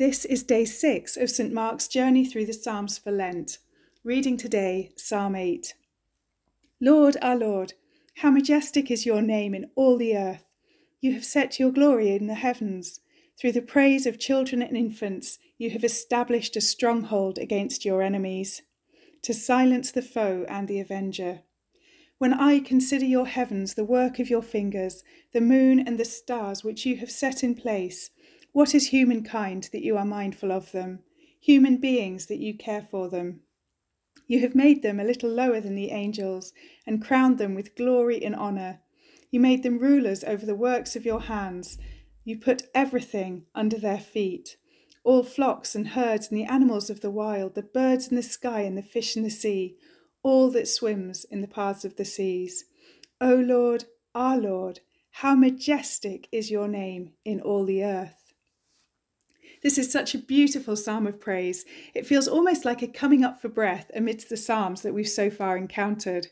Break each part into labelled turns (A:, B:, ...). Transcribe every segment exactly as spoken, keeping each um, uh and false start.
A: This is day six of Saint Mark's journey through the Psalms for Lent. Reading today, Psalm eight. Lord, our Lord, how majestic is your name in all the earth. You have set your glory in the heavens. Through the praise of children and infants, you have established a stronghold against your enemies, to silence the foe and the avenger. When I consider your heavens, the work of your fingers, the moon and the stars which you have set in place, what is humankind that you are mindful of them, human beings that you care for them? You have made them a little lower than the angels and crowned them with glory and honour. You made them rulers over the works of your hands. You put everything under their feet, all flocks and herds and the animals of the wild, the birds in the sky and the fish in the sea, all that swims in the paths of the seas. O Lord, our Lord, how majestic is your name in all the earth. This is such a beautiful psalm of praise. It feels almost like a coming up for breath amidst the psalms that we've so far encountered.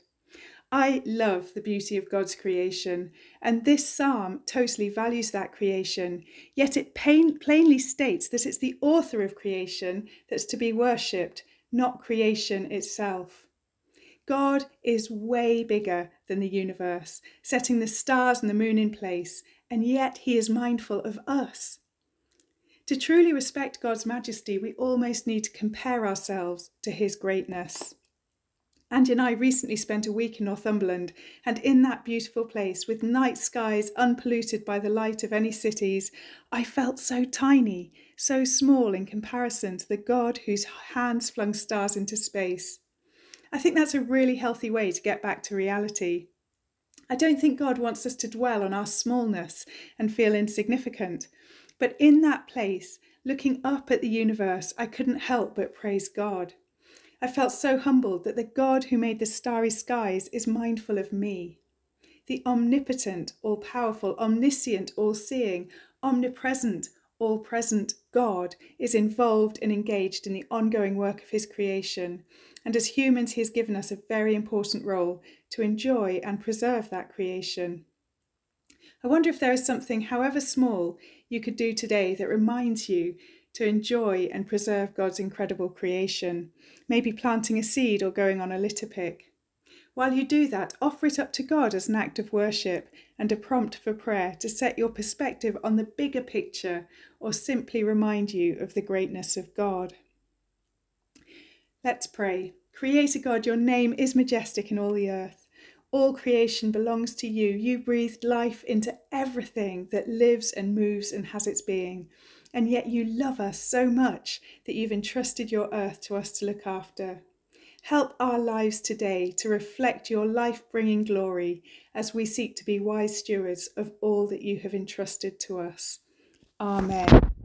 A: I love the beauty of God's creation, and this psalm totally values that creation, yet it plain, plainly states that it's the author of creation that's to be worshipped, not creation itself. God is way bigger than the universe, setting the stars and the moon in place, and yet he is mindful of us. To truly respect God's majesty, we almost need to compare ourselves to his greatness. Andy and I recently spent a week in Northumberland, and in that beautiful place, with night skies unpolluted by the light of any cities, I felt so tiny, so small in comparison to the God whose hands flung stars into space. I think that's a really healthy way to get back to reality. I don't think God wants us to dwell on our smallness and feel insignificant. But in that place, looking up at the universe, I couldn't help but praise God. I felt so humbled that the God who made the starry skies is mindful of me. The omnipotent, all-powerful, omniscient, all-seeing, omnipresent, all-present God is involved and engaged in the ongoing work of his creation. And as humans, he has given us a very important role to enjoy and preserve that creation. I wonder if there is something, however small, you could do today that reminds you to enjoy and preserve God's incredible creation, maybe planting a seed or going on a litter pick. While you do that, offer it up to God as an act of worship and a prompt for prayer to set your perspective on the bigger picture or simply remind you of the greatness of God. Let's pray. Creator God, your name is majestic in all the earth. All creation belongs to you. You breathed life into everything that lives and moves and has its being. And yet you love us so much that you've entrusted your earth to us to look after. Help our lives today to reflect your life-bringing glory as we seek to be wise stewards of all that you have entrusted to us. Amen.